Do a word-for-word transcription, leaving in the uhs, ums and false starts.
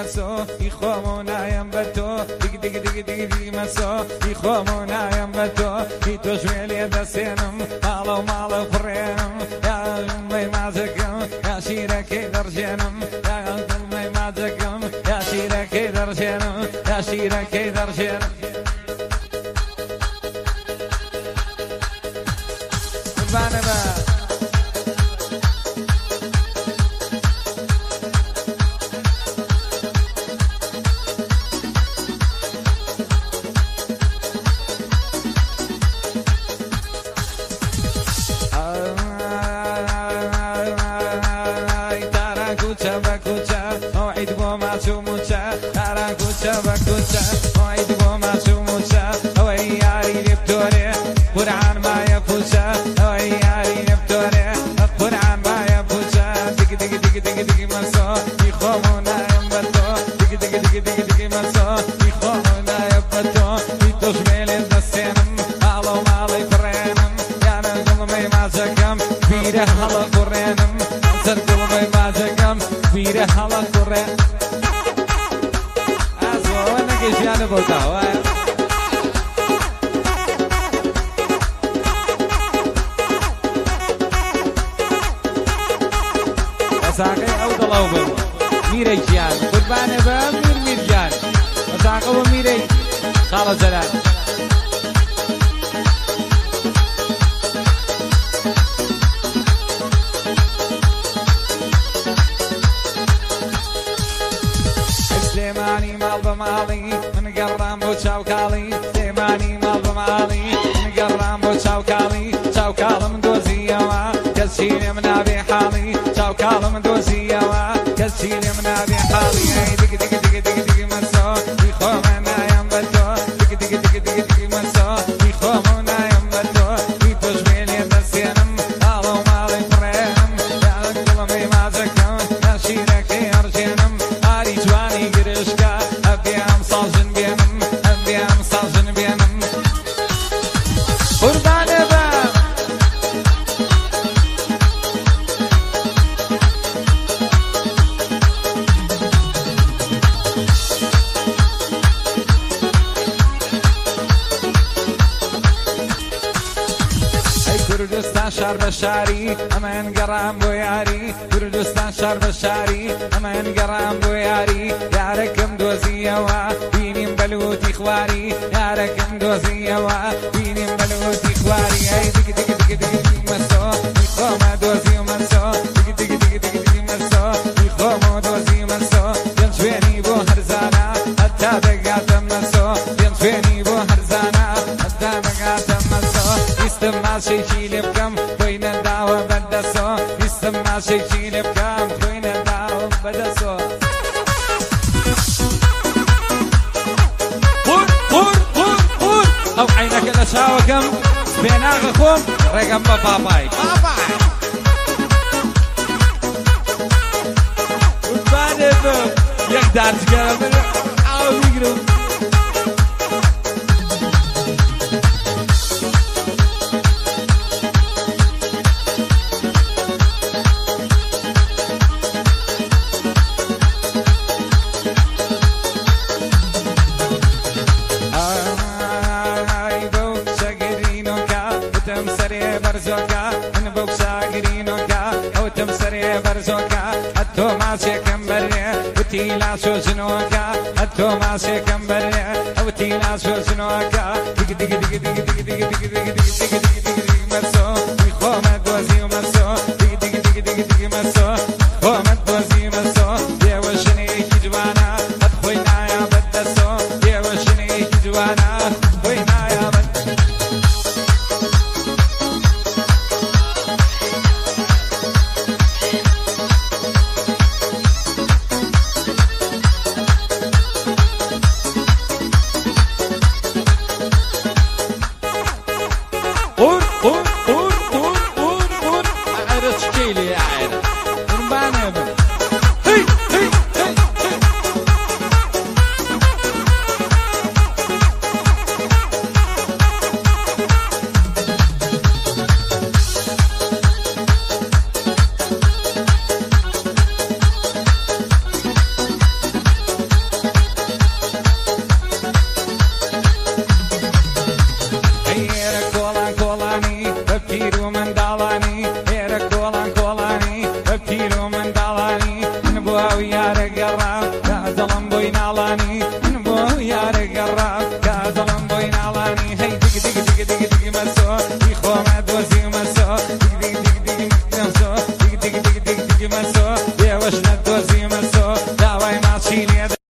مسو يخومونايم بتو دق دق دق دق دق مسو يخومونايم بتو يتوشميلي دسينم مالو مالو فرينم يا أمي ما زكم يا شيركي درجينم يا أمي ما زكم يا شيركي درجينم يا شيركي درجينم قربانه بقى مساقي أو ضلوبن ميري جيان قربان بام مير مير جان مساقي وميري خالة زلال سليماني مال بمالي من قرام بو شاوكالي سليماني مال بمالي من قرام بو شاوكالي شاوكال من دوزيوا كسيني من ابي حالي شاوكال من دوزيوا كسيني من ابي حالي دق دق دق دق دق مسو يخومنا ينبتو دق دق دق دق دق مسو يخومنا ينبتو يتوشميلي دسينم مالو مالي فرينم يا قلبي ما زكم يا شيركي ارجينم اري جواني قرشكا ابيام صاجن بينم ابيام صاجن بينم قربان بام كردستان شهر بشاري امان قرام بوياري كردستان شهر بشاري امان قرام بوياري ياركم دوزيوا بيني بلوتي خواري ياركم دوزيوا بيني بلوتي خواري اي دق دق دق دق دق مسو يخوم دوزي مسو دق دق دق دق دق مسو يخوم دوزي مسو ينشفيني بو هرزانا حتى بقات مسو ينشفيني بو هرزانا حتى بقات مسو يستمع شي شي بكم بين الدعوة بدسو يستمع شي شي بكم بين الدعوة بدسو قول قول قول قول او عينك نشاوكم بيناغكم رقم باباي باباي وبعدين يقدر تقرب او يقرب تيلا شو شنوكا التوما شكم بريا او تيلا شو شنوكا دق دق دق دق دق دق دق دق دق دق دق مسو يخوم دوزي مسو دق دق دق دق دق مسو خوم دوزي مسو يا وشني جوانا ادخلنا يا بدسو يا وشني جوانا ادخلنا يا بد قول قول قول قول قول قول عيرة شكيلي يا عيرة قربانة يا بنت هي هي هي هي منداڵانی